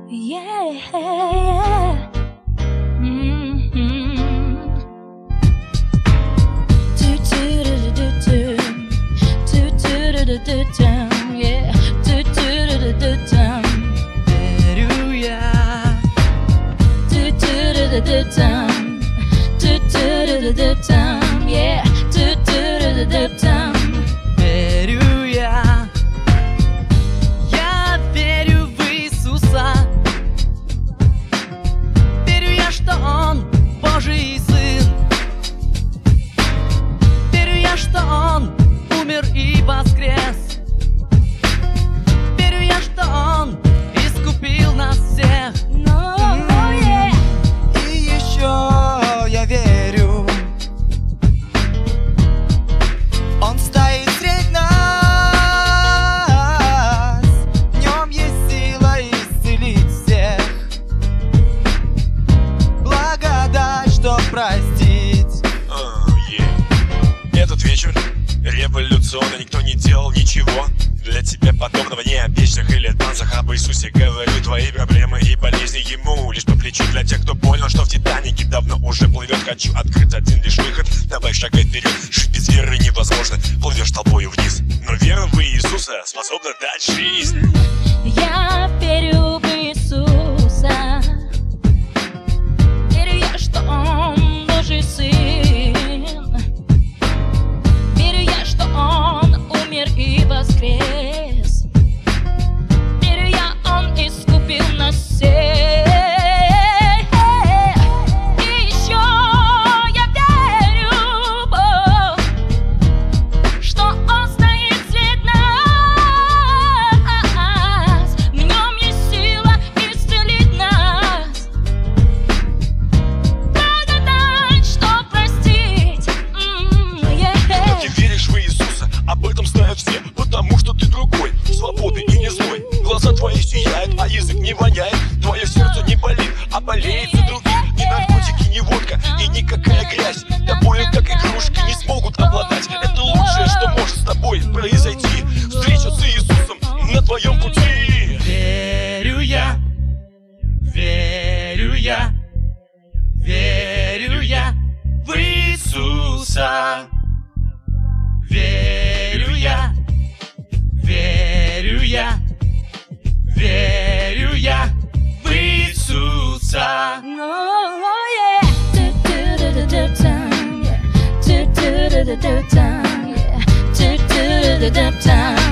Yeah. Верю я верю в Иисуса. Верю я, что Он Божий Сын. Верю я, что Он умер и воскрес. Верю я, что Он искупил нас всех. И еще я верю, Он стоит средь нас. В Нем есть сила исцелить всех. Благодать, чтоб простить. Этот вечер революционно, никто не делал ничего для тебя подобного, ни о песнях или танцах. Об Иисусе говорю, твои проблемы и болезни Ему лишь по плечу. Для тех, кто понял, что в Титанике давно уже плывет, хочу открыть один лишь выход. Давай шагай вперед, жить без веры невозможно. Плывешь толпою вниз, но вера в Иисуса способна дать жизнь. Я верю в Иисуса. Верю я, что Он Божий Сын. Верю я, что Он умер и воскрес. Верю я, Он искупил нас всех. И еще я верю, что Он стоит среди нас. В Нем есть сила исцелить нас. Благодать, что простить. Ты веришь в Иисуса, об этом знают все, потому что ты другой, свободный и не злой. Глаза твои сияют, а язык не воняет. Твое сердце не болит, а болеет за других. Ни наркотики, ни водка и никакая грязь тобою, как игрушки, не смогут обладать. Это лучшее, что может с тобой произойти. Встреча с Иисусом на твоем пути. Верю я верю я в Иисуса. Верю я верю я в Иисуса. Time.